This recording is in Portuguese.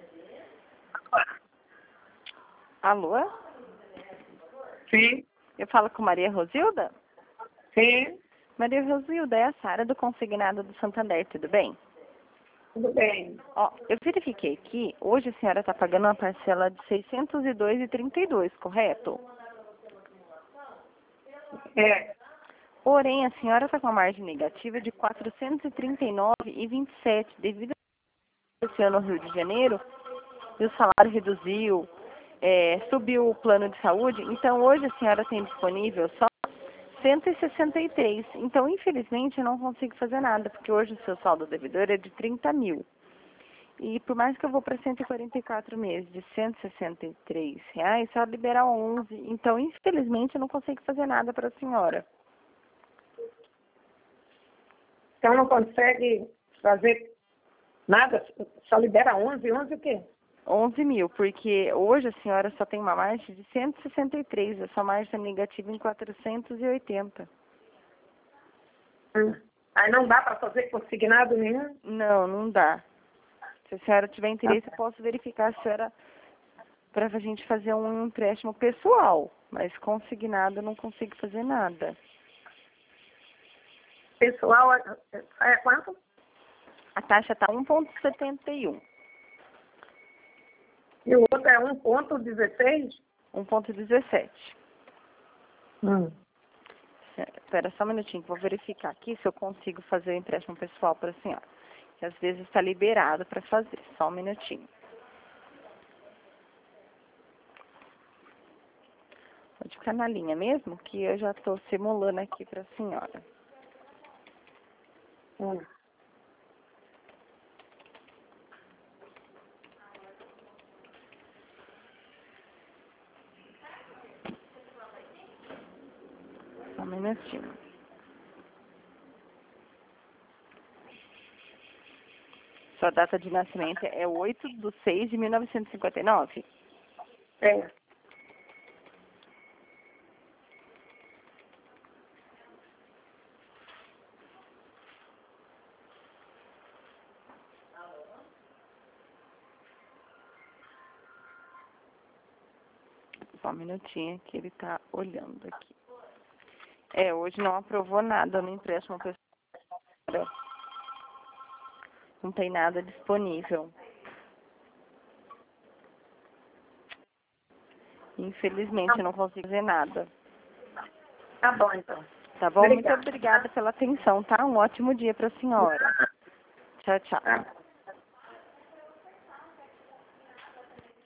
Alô? Sim, Eu falo com Maria Rosilda? sim, Maria Rosilda, é a Sara do Consignado do Santander, tudo bem? tudo bem. Ó, eu verifiquei aqui, hoje a senhora está pagando uma parcela de R$ 602,32, correto? É, Porém, a senhora está com uma margem negativa de R$ 439,27, devido a esse ano no Rio de Janeiro, e o salário reduziu, subiu o plano de saúde, então hoje a senhora tem disponível só 163. Então, infelizmente, eu não consigo fazer nada, porque hoje o seu saldo devedor é de 30 mil. E por mais que eu vou para 144 meses de R$ 163, só liberar 11. Então, infelizmente, eu não consigo fazer nada para a senhora. então não consegue fazer nada, só libera 11, 11 o quê? 11 mil, porque hoje a senhora só tem uma margem de 163, a sua margem está negativa em 480. Aí não dá para fazer consignado nenhum? Não, não dá. Se a senhora tiver interesse, eu posso verificar se a senhora, para a gente fazer um empréstimo pessoal, mas consignado eu não consigo fazer nada. Pessoal, é quanto? A taxa está 1,71. E o outro é 1,16? 1,17. Hum. Espera só um minutinho, que vou verificar aqui se eu consigo fazer o empréstimo pessoal para a senhora. Que às vezes está liberado para fazer. Só um minutinho. Pode ficar na linha mesmo, que eu já estou simulando aqui para a senhora. Hum. Só um minutinho. Sua data de nascimento é 8/6/1959? É. Só um minutinho que ele está olhando aqui. Hoje não aprovou nada no empréstimo pessoal. Não tem nada disponível. Infelizmente, eu não consigo fazer nada. Tá bom, então. Tá bom? Obrigada. Muito obrigada pela atenção, tá? Um ótimo dia para a senhora. Tchau, tchau. Tá.